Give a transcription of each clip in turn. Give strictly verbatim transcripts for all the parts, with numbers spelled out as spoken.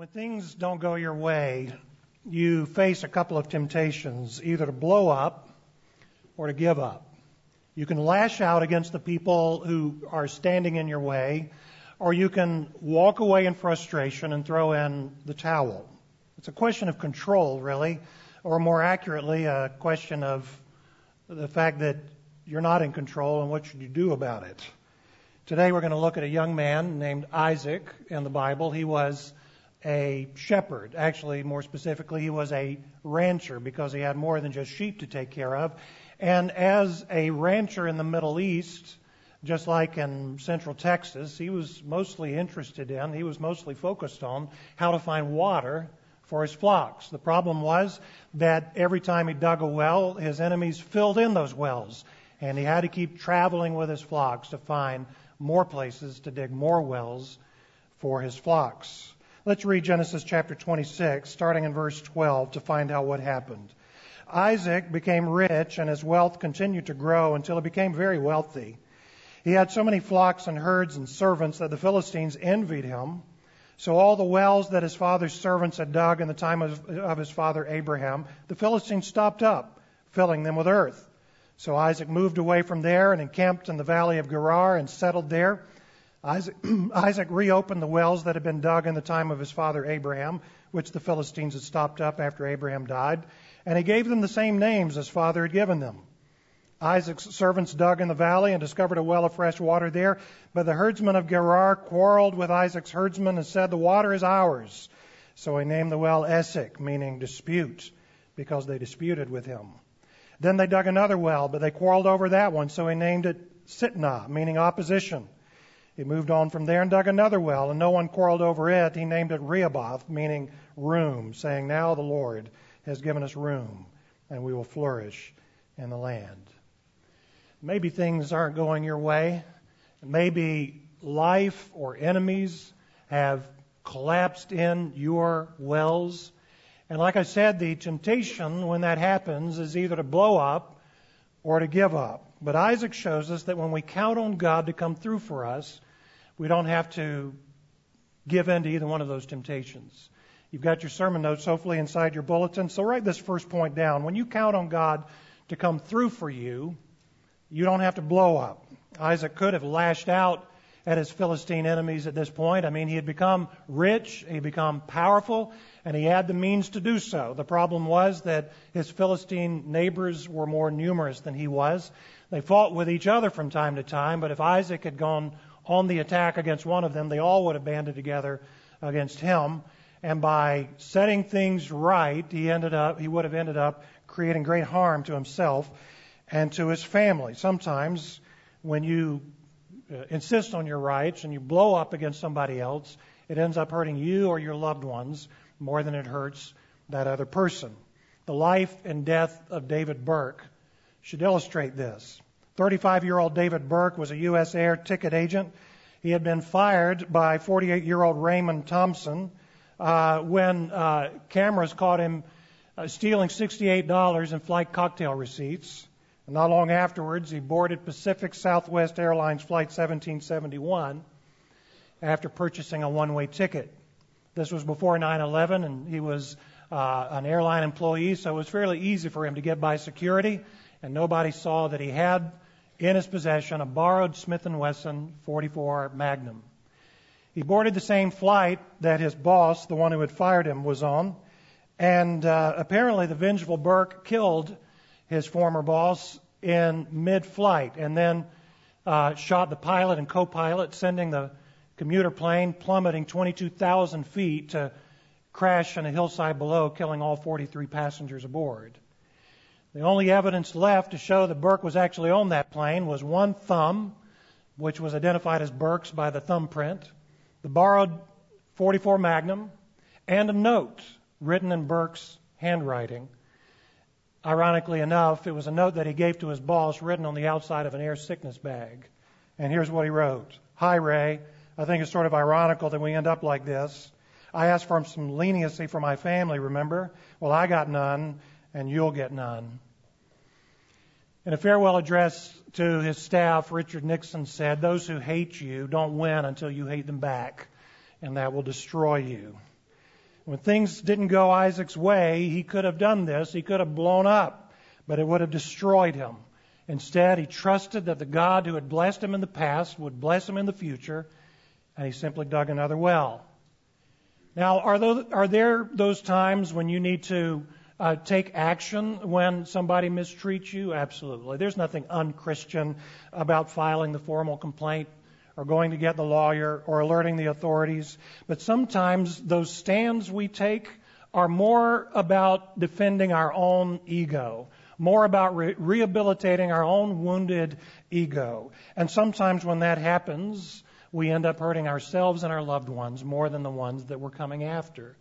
When things don't go your way, you face a couple of temptations, either to blow up or to give up. You can lash out against the people who are standing in your way, or you can walk away in frustration and throw in the towel. It's a question of control, really, or more accurately, a question of the fact that you're not in control and what should you do about it. Today we're going to look at a young man named Isaac in the Bible. He was a shepherd. Actually, more specifically, he was a rancher because he had more than just sheep to take care of. And as a rancher in the Middle East, just like in Central Texas, he was mostly interested in, he was mostly focused on how to find water for his flocks. The problem was that every time he dug a well, his enemies filled in those wells. And he had to keep traveling with his flocks to find more places to dig more wells for his flocks. Let's read Genesis chapter twenty-six, starting in verse twelve, to find out what happened. Isaac became rich, and his wealth continued to grow until he became very wealthy. He had so many flocks and herds and servants that the Philistines envied him. So all the wells that his father's servants had dug in the time of, of his father Abraham, the Philistines stopped up, filling them with earth. So Isaac moved away from there and encamped in the valley of Gerar and settled there. Isaac, Isaac reopened the wells that had been dug in the time of his father Abraham, which the Philistines had stopped up after Abraham died, and he gave them the same names his father had given them. Isaac's servants dug in the valley and discovered a well of fresh water there, but the herdsmen of Gerar quarreled with Isaac's herdsmen and said, "The water is ours." So he named the well Esek, meaning dispute, because they disputed with him. Then they dug another well, but they quarreled over that one, so he named it Sitnah, meaning opposition. He moved on from there and dug another well, and no one quarreled over it. He named it Rehoboth, meaning room, saying, "Now the Lord has given us room, and we will flourish in the land." Maybe things aren't going your way. Maybe life or enemies have collapsed in your wells. And like I said, the temptation when that happens is either to blow up or to give up. But Isaac shows us that when we count on God to come through for us, we don't have to give in to either one of those temptations. You've got your sermon notes hopefully inside your bulletin, so write this first point down. When you count on God to come through for you, you don't have to blow up. Isaac could have lashed out at his Philistine enemies at this point. I mean, he had become rich, he had become powerful, and he had the means to do so. The problem was that his Philistine neighbors were more numerous than he was. They fought with each other from time to time, but if Isaac had gone on the attack against one of them, they all would have banded together against him. And by setting things right, he ended up, he would have ended up creating great harm to himself and to his family. Sometimes when you uh, insist on your rights and you blow up against somebody else, it ends up hurting you or your loved ones more than it hurts that other person. The life and death of David Burke should illustrate this. thirty-five-year-old David Burke was a U S air ticket agent. He had been fired by forty-eight-year-old Raymond Thompson uh, when uh, cameras caught him uh, stealing sixty-eight dollars in flight cocktail receipts. And not long afterwards, he boarded Pacific Southwest Airlines Flight seventeen seventy-one after purchasing a one-way ticket. This was before nine eleven, and he was uh, an airline employee, so it was fairly easy for him to get by security, and nobody saw that he had in his possession a borrowed Smith and Wesson forty-four Magnum. He boarded the same flight that his boss, the one who had fired him, was on, and uh, apparently the vengeful Burke killed his former boss in mid-flight and then uh, shot the pilot and co-pilot, sending the commuter plane plummeting twenty-two thousand feet to crash in a hillside below, killing all forty-three passengers aboard. The only evidence left to show that Burke was actually on that plane was one thumb, which was identified as Burke's by the thumbprint, the borrowed forty-four Magnum, and a note written in Burke's handwriting. Ironically enough, it was a note that he gave to his boss written on the outside of an air sickness bag. And here's what he wrote. "Hi, Ray. I think it's sort of ironical that we end up like this. I asked for some leniency for my family, remember? Well, I got none, and you'll get none." In a farewell address to his staff, Richard Nixon said, "Those who hate you don't win until you hate them back, and that will destroy you." When things didn't go Isaac's way, he could have done this. He could have blown up, but it would have destroyed him. Instead, he trusted that the God who had blessed him in the past would bless him in the future, and he simply dug another well. Now, are, those, are there those times when you need to uh, take action when somebody mistreats you? Absolutely. There's nothing unchristian about filing the formal complaint or going to get the lawyer or alerting the authorities. But sometimes those stands we take are more about defending our own ego, more about re- rehabilitating our own wounded ego. And sometimes when that happens, we end up hurting ourselves and our loved ones more than the ones that we're coming after.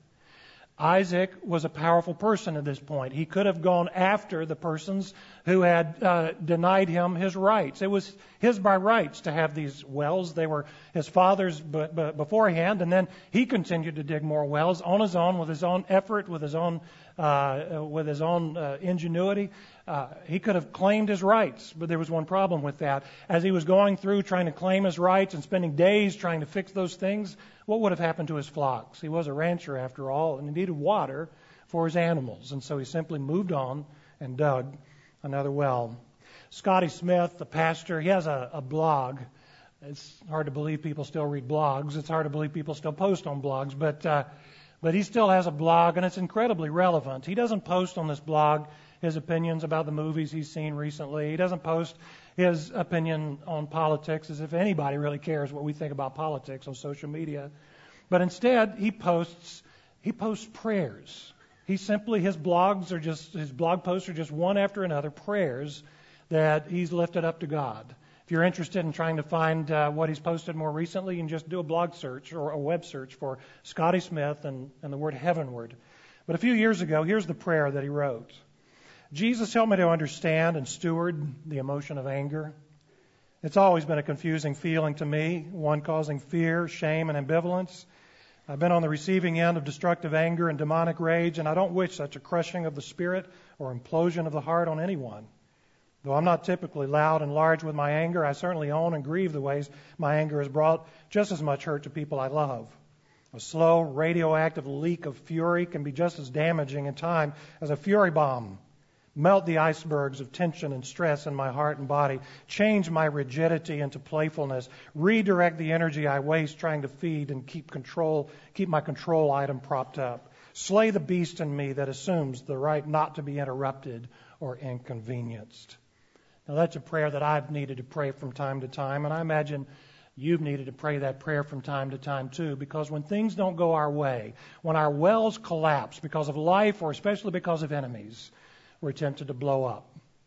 Isaac was a powerful person at this point. He could have gone after the persons who had uh, denied him his rights. It was his by rights to have these wells. They were his father's b- b- beforehand, and then he continued to dig more wells on his own, with his own effort, with his own uh, with his own uh, ingenuity. Uh, he could have claimed his rights, but there was one problem with that. As he was going through trying to claim his rights and spending days trying to fix those things, what would have happened to his flocks? He was a rancher after all, and he needed water for his animals, and so he simply moved on and dug another well. Scotty Smith, the pastor, he has a, a blog. It's hard to believe people still read blogs. It's hard to believe people still post on blogs, but uh, but he still has a blog, and it's incredibly relevant. He doesn't post on this blog his opinions about the movies he's seen recently. He doesn't post his opinion on politics, as if anybody really cares what we think about politics on social media. But instead, he posts he posts prayers. He simply, his blogs are just, his blog posts are just one after another prayers that he's lifted up to God. If you're interested in trying to find uh, what he's posted more recently, you can just do a blog search or a web search for Scotty Smith and, and the word heavenward. But a few years ago, here's the prayer that he wrote. Jesus, help me to understand and steward the emotion of anger. It's always been a confusing feeling to me, one causing fear, shame, and ambivalence. I've been on the receiving end of destructive anger and demonic rage, and I don't wish such a crushing of the spirit or implosion of the heart on anyone. Though I'm not typically loud and large with my anger, I certainly own and grieve the ways my anger has brought just as much hurt to people I love. A slow, radioactive leak of fury can be just as damaging in time as a fury bomb. Melt the icebergs of tension and stress in my heart and body. Change my rigidity into playfulness. Redirect the energy I waste trying to feed and keep control, keep my control item propped up. Slay the beast in me that assumes the right not to be interrupted or inconvenienced. Now that's a prayer that I've needed to pray from time to time, and I imagine you've needed to pray that prayer from time to time too, because when things don't go our way, when our wells collapse because of life or especially because of enemies, we're tempted to blow up.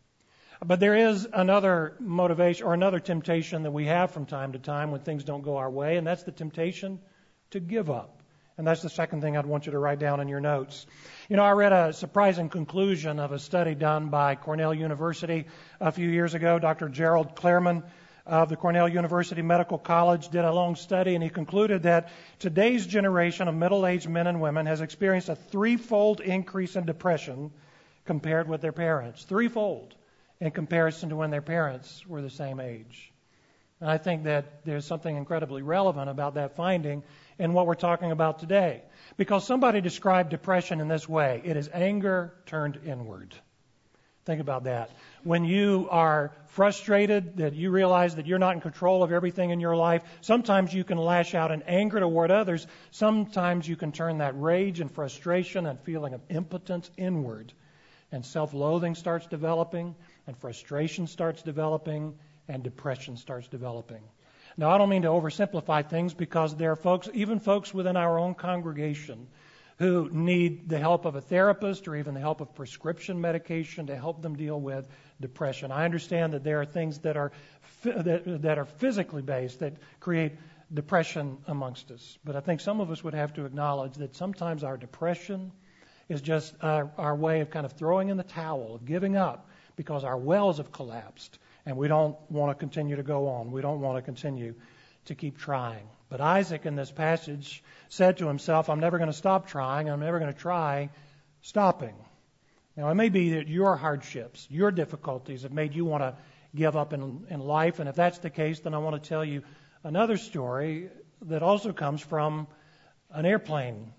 But there is another motivation or another temptation that we have from time to time when things don't go our way, and that's the temptation to give up. And that's the second thing I'd want you to write down in your notes. You know, I read a surprising conclusion of a study done by Cornell University a few years ago. Doctor Gerald Clareman of the Cornell University Medical College did a long study, and he concluded that today's generation of middle-aged men and women has experienced a threefold increase in depression compared with their parents. Threefold in comparison to when their parents were the same age. And I think that there's something incredibly relevant about that finding in what we're talking about today. Because somebody described depression in this way. It is anger turned inward. Think about that. When you are frustrated, that you realize that you're not in control of everything in your life, sometimes you can lash out in anger toward others. Sometimes you can turn that rage and frustration and feeling of impotence inward. And self-loathing starts developing, and frustration starts developing, and depression starts developing. Now, I don't mean to oversimplify things, because there are folks, even folks within our own congregation, who need the help of a therapist or even the help of prescription medication to help them deal with depression. I understand that there are things that are that, that are physically based that create depression amongst us. But I think some of us would have to acknowledge that sometimes our depression is just our, our way of kind of throwing in the towel, of giving up, because our wells have collapsed and we don't want to continue to go on. We don't want to continue to keep trying. But Isaac in this passage said to himself, I'm never going to stop trying. I'm never going to try stopping. Now, it may be that your hardships, your difficulties have made you want to give up in, in life. And if that's the case, then I want to tell you another story that also comes from an airplane.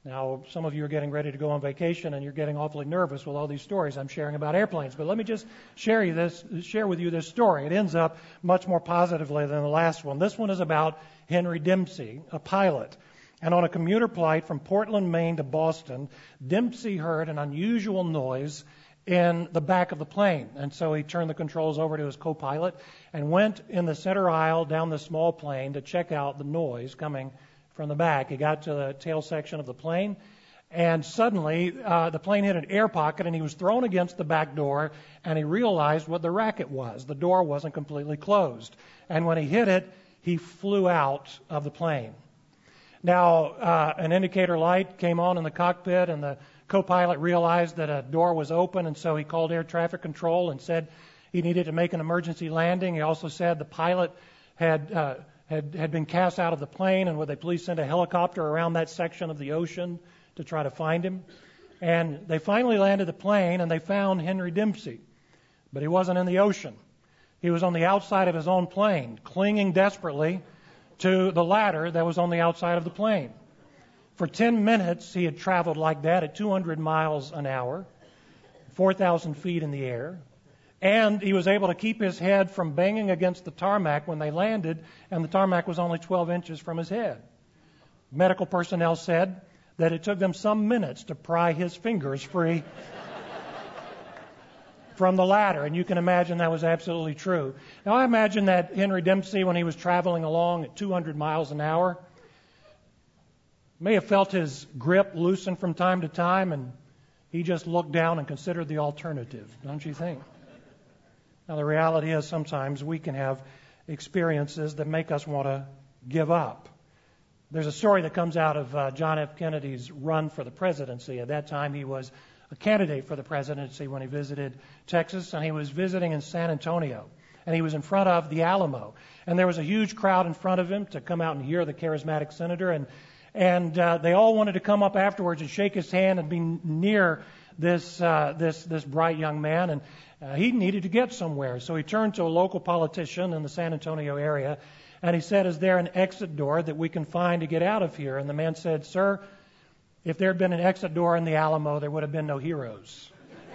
Now, some of you are getting ready to go on vacation and you're getting awfully nervous with all these stories I'm sharing about airplanes. But let me just share you this, share with you this story. It ends up much more positively than the last one. This one is about Henry Dempsey, a pilot. And on a commuter flight from Portland, Maine to Boston, Dempsey heard an unusual noise in the back of the plane. And so he turned the controls over to his co-pilot and went in the center aisle down the small plane to check out the noise coming from the back. He got to the tail section of the plane, and suddenly uh, the plane hit an air pocket, and he was thrown against the back door, and he realized what the racket was. The door wasn't completely closed. And when he hit it, he flew out of the plane. Now, uh, an indicator light came on in the cockpit, and the co-pilot realized that a door was open, and so he called air traffic control and said he needed to make an emergency landing. He also said the pilot had uh, had, had been cast out of the plane, and would they please send a helicopter around that section of the ocean to try to find him. And they finally landed the plane, and they found Henry Dempsey. But he wasn't in the ocean. He was on the outside of his own plane, clinging desperately to the ladder that was on the outside of the plane. For ten minutes, he had traveled like that at two hundred miles an hour, four thousand feet in the air. And he was able to keep his head from banging against the tarmac when they landed, and the tarmac was only twelve inches from his head. Medical personnel said that it took them some minutes to pry his fingers free from the ladder, and you can imagine that was absolutely true. Now, I imagine that Henry Dempsey, when he was traveling along at two hundred miles an hour, may have felt his grip loosen from time to time, and he just looked down and considered the alternative, don't you think? Now, the reality is sometimes we can have experiences that make us want to give up. There's a story that comes out of uh, John F. Kennedy's run for the presidency. At that time, he was a candidate for the presidency when he visited Texas, and he was visiting in San Antonio. And he was in front of the Alamo. And there was a huge crowd in front of him to come out and hear the charismatic senator. And, and uh, they all wanted to come up afterwards and shake his hand and be near this uh, this this bright young man, and uh, he needed to get somewhere. So he turned to a local politician in the San Antonio area, and he said, "Is there an exit door that we can find to get out of here?" And the man said, "Sir, if there had been an exit door in the Alamo, there would have been no heroes."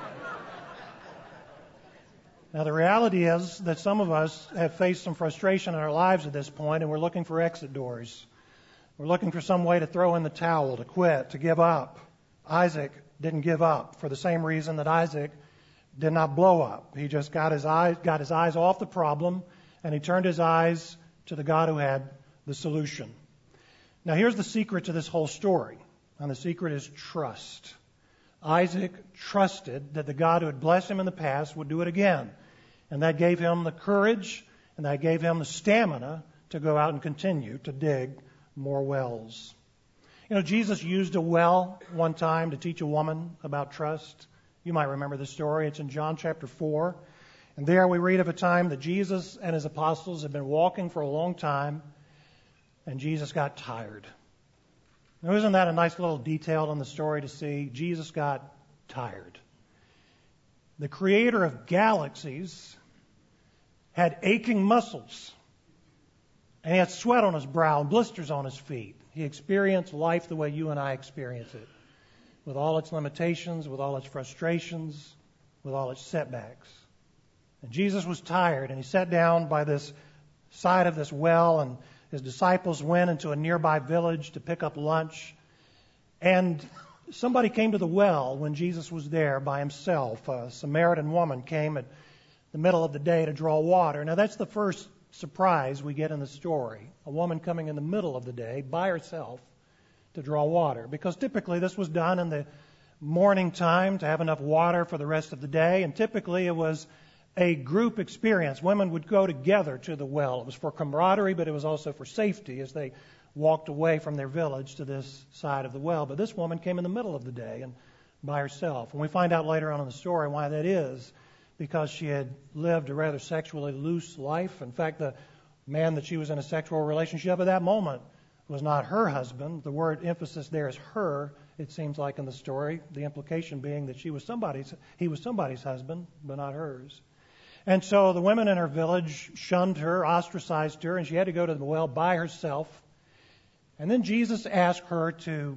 Now, the reality is that some of us have faced some frustration in our lives at this point, and we're looking for exit doors. We're looking for some way to throw in the towel, to quit, to give up. Isaac didn't give up for the same reason that Isaac did not blow up. He just got his eyes got his eyes off the problem, and he turned his eyes to the God who had the solution. Now, here's the secret to this whole story, and the secret is trust. Isaac trusted that the God who had blessed him in the past would do it again, and that gave him the courage, and that gave him the stamina to go out and continue to dig more wells. You know, Jesus used a well one time to teach a woman about trust. You might remember the story. It's in John chapter four. And there we read of a time that Jesus and his apostles had been walking for a long time, and Jesus got tired. Now, isn't that a nice little detail in the story to see? Jesus got tired. The creator of galaxies had aching muscles, and he had sweat on his brow and blisters on his feet. He experienced life the way you and I experience it, with all its limitations, with all its frustrations, with all its setbacks. And Jesus was tired, and he sat down by this side of this well, and his disciples went into a nearby village to pick up lunch. And somebody came to the well when Jesus was there by himself. A Samaritan woman came at the middle of the day to draw water. Now, that's the first surprise we get in the story. A woman coming in the middle of the day by herself to draw water. Because typically this was done in the morning time to have enough water for the rest of the day. And typically it was a group experience. Women would go together to the well. It was for camaraderie, but it was also for safety as they walked away from their village to this side of the well. But this woman came in the middle of the day and by herself. And we find out later on in the story why that is. Because she had lived a rather sexually loose life. In fact, the man that she was in a sexual relationship at that moment was not her husband. The word emphasis there is her, it seems like in the story, the implication being that she was somebody's, he was somebody's husband, but not hers. And so the women in her village shunned her, ostracized her, and she had to go to the well by herself. And then Jesus asked her to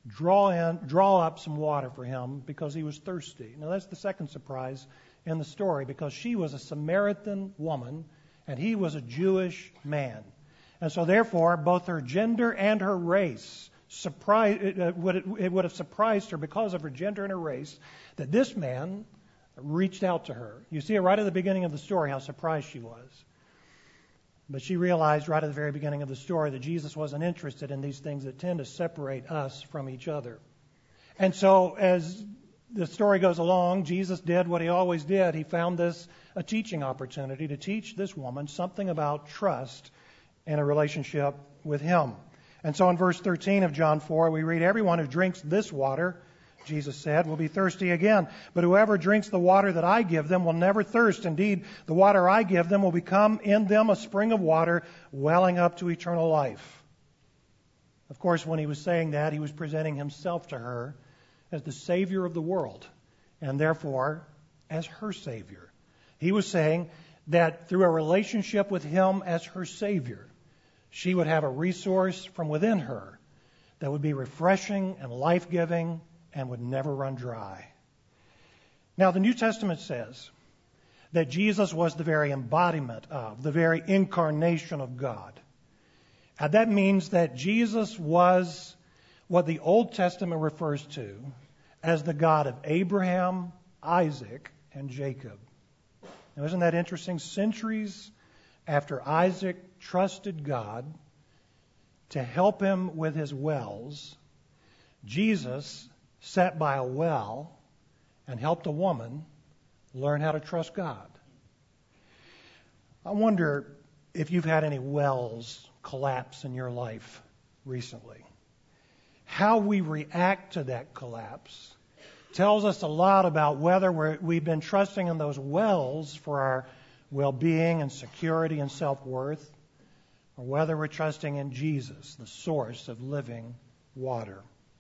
draw in, draw up some water for him because he was thirsty. Now that's the second surprise in the story, because she was a Samaritan woman and he was a Jewish man. And so therefore, both her gender and her race, surprise, it, uh, would, it would have surprised her because of her gender and her race that this man reached out to her. You see it right at the beginning of the story how surprised she was. But she realized right at the very beginning of the story that Jesus wasn't interested in these things that tend to separate us from each other. And so as the story goes along, Jesus did what he always did. He found this a teaching opportunity to teach this woman something about trust in a relationship with him. And so in verse thirteen of John four, we read, "Everyone who drinks this water," Jesus said, "will be thirsty again. But whoever drinks the water that I give them will never thirst. Indeed, the water I give them will become in them a spring of water welling up to eternal life." Of course, when he was saying that, he was presenting himself to her as the Savior of the world, and therefore as her Savior. He was saying that through a relationship with him as her Savior, she would have a resource from within her that would be refreshing and life-giving and would never run dry. Now, the New Testament says that Jesus was the very embodiment of, the very incarnation of God. And that means that Jesus was what the Old Testament refers to as the God of Abraham, Isaac, and Jacob. Now, isn't that interesting? Centuries after Isaac trusted God to help him with his wells, Jesus sat by a well and helped a woman learn how to trust God. I wonder if you've had any wells collapse in your life recently. How we react to that collapse tells us a lot about whether we're, we've been trusting in those wells for our well-being and security and self-worth, or whether we're trusting in Jesus, the source of living water.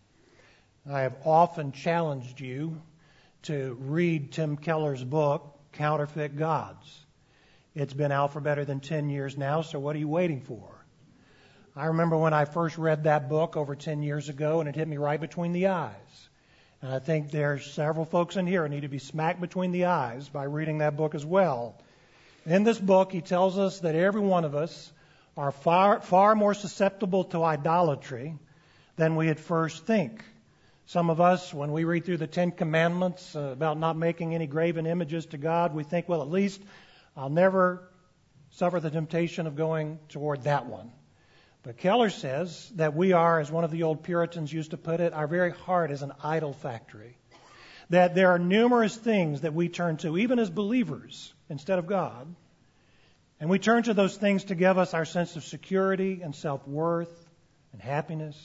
I have often challenged you to read Tim Keller's book, Counterfeit Gods. It's been out for better than ten years now, so what are you waiting for? I remember when I first read that book over ten years ago, and it hit me right between the eyes. And I think there's several folks in here who need to be smacked between the eyes by reading that book as well. In this book, he tells us that every one of us are far, far more susceptible to idolatry than we at first think. Some of us, when we read through the Ten Commandments uh, about not making any graven images to God, we think, well, at least I'll never suffer the temptation of going toward that one. But Keller says that we are, as one of the old Puritans used to put it, our very heart is an idol factory. That there are numerous things that we turn to, even as believers, instead of God. And we turn to those things to give us our sense of security and self-worth and happiness.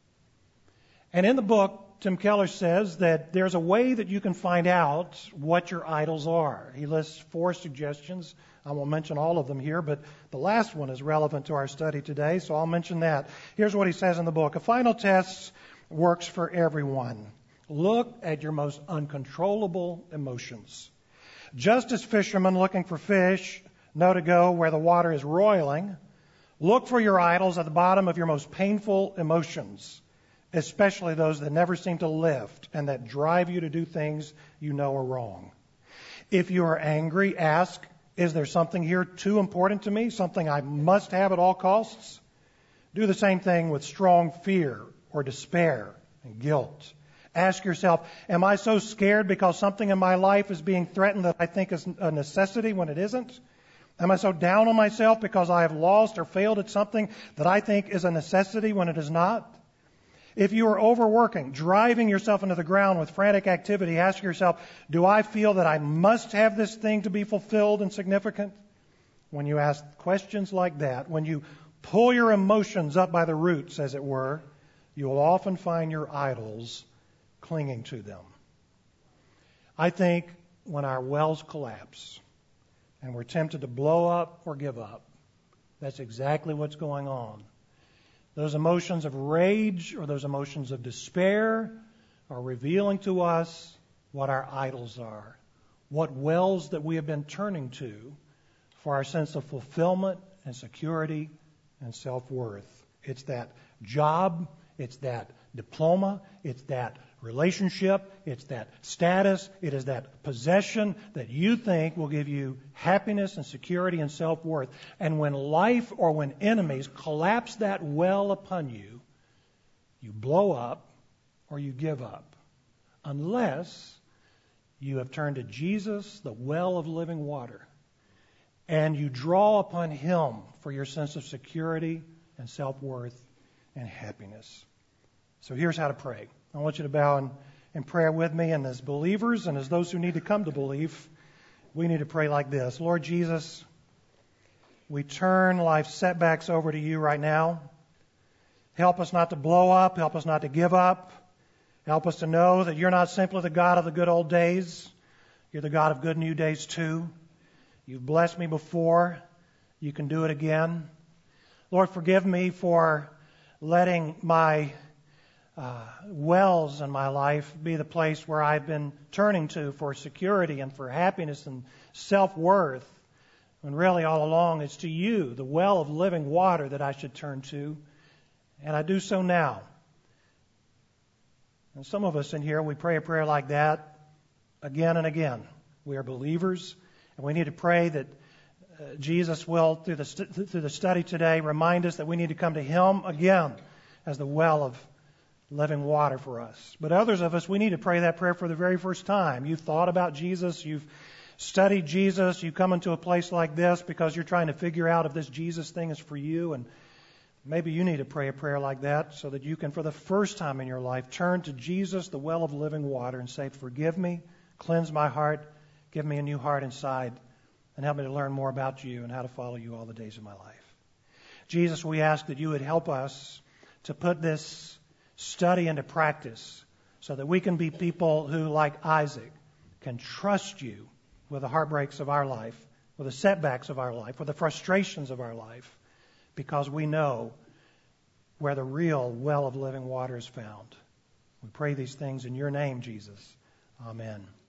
And in the book, Tim Keller says that there's a way that you can find out what your idols are. He lists four suggestions. I won't mention all of them here, but the last one is relevant to our study today, so I'll mention that. Here's what he says in the book. A final test works for everyone. Look at your most uncontrollable emotions. Just as fishermen looking for fish know to go where the water is roiling, look for your idols at the bottom of your most painful emotions, especially those that never seem to lift and that drive you to do things you know are wrong. If you are angry, ask, is there something here too important to me, something I must have at all costs? Do the same thing with strong fear or despair and guilt. Ask yourself, am I so scared because something in my life is being threatened that I think is a necessity when it isn't? Am I so down on myself because I have lost or failed at something that I think is a necessity when it is not? If you are overworking, driving yourself into the ground with frantic activity, ask yourself, do I feel that I must have this thing to be fulfilled and significant? When you ask questions like that, when you pull your emotions up by the roots, as it were, you will often find your idols clinging to them. I think when our wells collapse and we're tempted to blow up or give up, that's exactly what's going on. Those emotions of rage or those emotions of despair are revealing to us what our idols are, what wells that we have been turning to for our sense of fulfillment and security and self-worth. It's that job, it's that diploma, it's that relationship, it's that status, it is that possession that you think will give you happiness and security and self-worth. And when life or when enemies collapse that well upon you, you blow up or you give up. Unless you have turned to Jesus, the well of living water, and you draw upon Him for your sense of security and self-worth and happiness. So here's how to pray. I want you to bow in, in prayer with me, and as believers and as those who need to come to believe, we need to pray like this. Lord Jesus, we turn life's setbacks over to you right now. Help us not to blow up. Help us not to give up. Help us to know that you're not simply the God of the good old days. You're the God of good new days too. You've blessed me before. You can do it again. Lord, forgive me for letting my uh, wells in my life be the place where I've been turning to for security and for happiness and self-worth, when really all along it's to you, the well of living water, that I should turn to. And I do so now. And some of us in here, we pray a prayer like that again and again. We are believers, and we need to pray that uh, Jesus will, through the, st- through the study today, remind us that we need to come to Him again as the well of living water for us. But others of us, we need to pray that prayer for the very first time. You've thought about Jesus, you've studied Jesus, you come into a place like this because you're trying to figure out if this Jesus thing is for you, and maybe you need to pray a prayer like that so that you can, for the first time in your life, turn to Jesus, the well of living water, and say, forgive me, cleanse my heart, give me a new heart inside, and help me to learn more about you and how to follow you all the days of my life. Jesus, we ask that you would help us to put this study into practice so that we can be people who, like Isaac, can trust you with the heartbreaks of our life, with the setbacks of our life, with the frustrations of our life, because we know where the real well of living water is found. We pray these things in your name, Jesus. Amen.